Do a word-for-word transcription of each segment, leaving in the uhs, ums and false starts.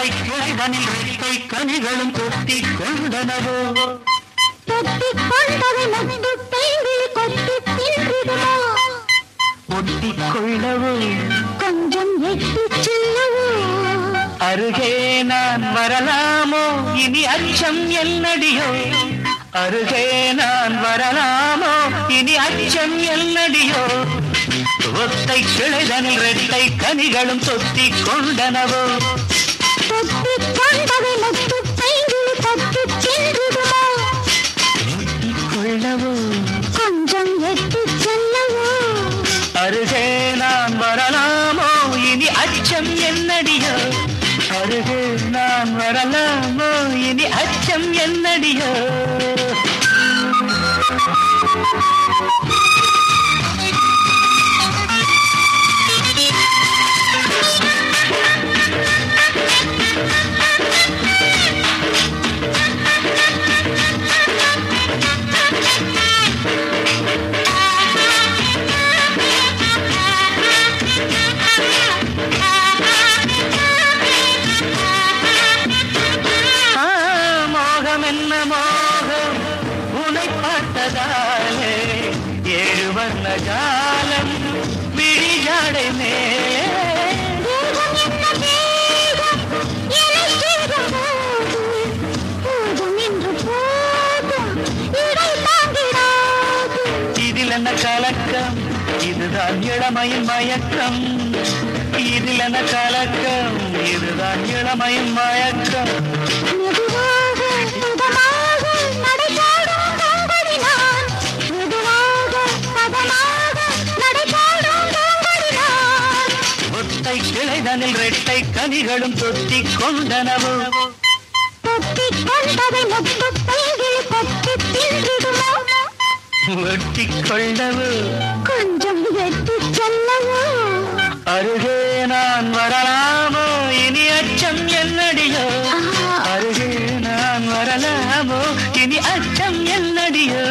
ஒத்தை கிளைதனில் ரெட்டை கனிகளும் தொத்தி கொண்டனவோ தொத்தி கொண்டவை முத்து பெண்கள் கொத்தி தின்றுடுமோ ஒட்டிக் கொள்ளவோ கொஞ்சம் எட்டி செல்லவோ அருகே நான் வரலாமோ இனி அச்சம் என்னடியோ அருகே நான் வரலாமோ இனி அச்சம் என்னடியோ ஒத்தை கிளைதனில் ரெட்டை கனிகளும் தொத்தி கொண்டனவோ தொத்தி கொண்டவை முத்து பெண்கள் கொத்தி தின்றுடுமோ ஒட்டிக் கொள்ளவோ கொஞ்சம் எட்டி செல்லவோ அருகே நான் வரலாமோ இனி அச்சம் என்னடியோ அருகே நான் வரலாமோ இனி அச்சம் என்னடியோ என்ன மோகம் உனை பார்த்ததாலே ஏழு வர்ண ஜாலம் விழிஜாடை இதில் என்ன கலக்கம் இதுதான் இளமையின் மயக்கம் இதில் என்ன கலக்கம் இதுதான் இளமையின் மயக்கம் ஒத்தை கிளைதனில் ரெட்டை கனிகளும் தொத்தி கொண்டனவோ தொத்தி கொண்டவை முத்து பெண்கள் கொத்தி தின்றுடுமோ ஒட்டிக் கொள்ளவோ கொஞ்சம் எட்டி செல்லவோ அருகே நான் வரலாமோ இனி அச்சம் என்னடியோ அருகே நான் வரலாமோ இனி அச்சம் என்னடியோ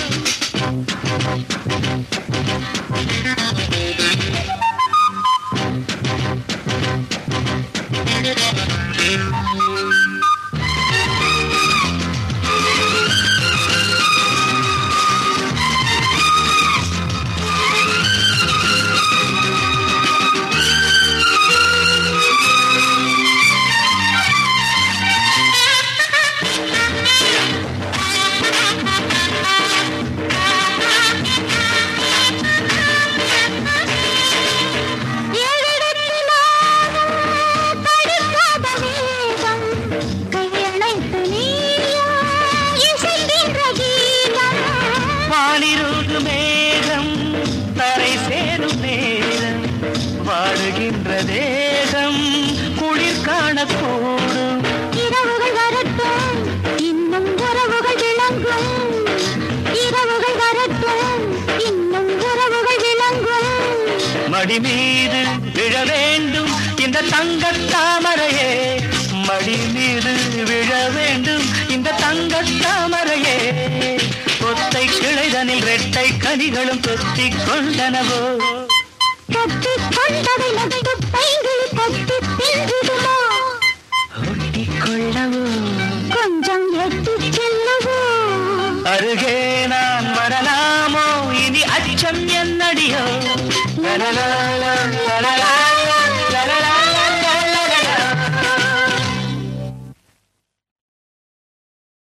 மேகம் தரை சேரும் நேரம் வாழுகின்ற தேகம் குளிர் காணக்கூடும் இரவுகள் வரட்டும் இன்னும் உறவுகள் விளங்கும் இரவுகள் வரட்டும் இன்னும் உறவுகள் விளங்கும் மடி மீது விழ வேண்டும் இந்த தங்கத் தாமரையே மடி மீது விழ வேண்டும் இந்த தங்கத் தாமரையே ஒத்தை கிளைதனில் ரெட்டை கனிகளும் தொத்தி கொண்டனவோ தொத்தி கொண்டவை முத்து பெண்கள் கொத்தி தின்றுடுமோ ஒட்டிக் கொள்ளவோ கொஞ்சம் எட்டி செல்லவோ அருகே நான் வரலாமோ இனி அச்சம் என்னடியோ லலலா லலலா